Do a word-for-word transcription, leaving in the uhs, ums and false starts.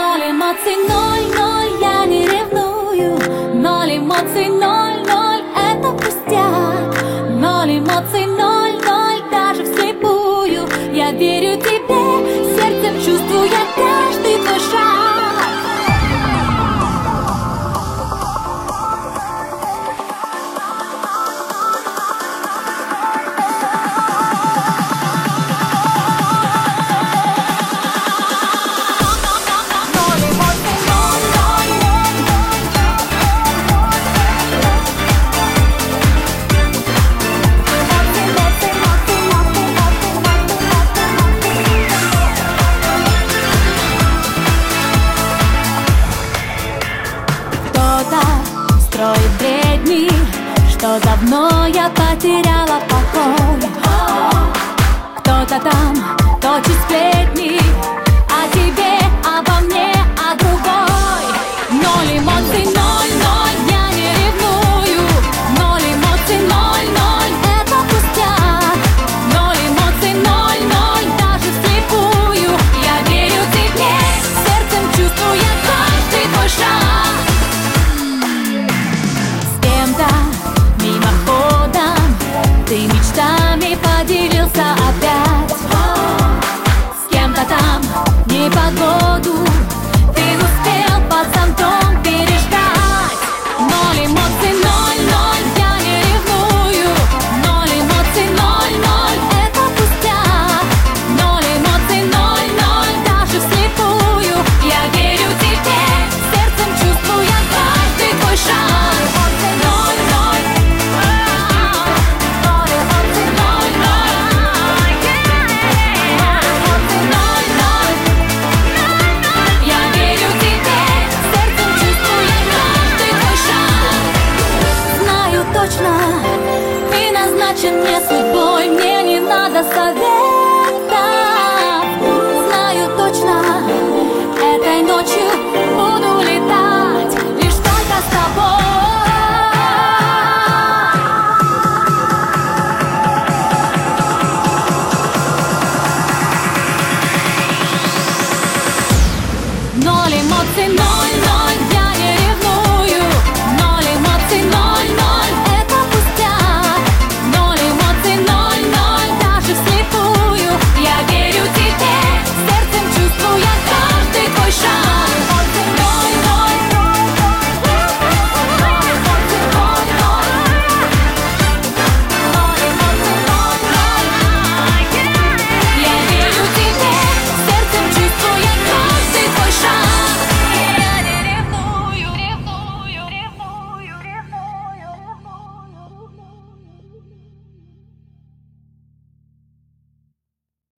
Ноль эмоций, ноль, ноль, я не ревную. Ноль эмоций, ноль, ноль, это пустяк. Ноль эмоций, ноль, ноль, даже вслепую. Я верю тебе, сердцем чувствую я каждый твой шаг. Строит бредни, что давно я потеряла покой. Кто-то там точит сплетни о тебе, обо мне, о другой. Ноль эмоций, ноль, ноль, я не ревную. Ноль эмоций, ноль, ноль, это пустяк. Ноль эмоций, ноль, ноль, даже вслепую. Я верю тебе, сердцем чувствую я каждый твой шаг. Мимоходом ты мечтами поделился опять. С кем-то там непогода.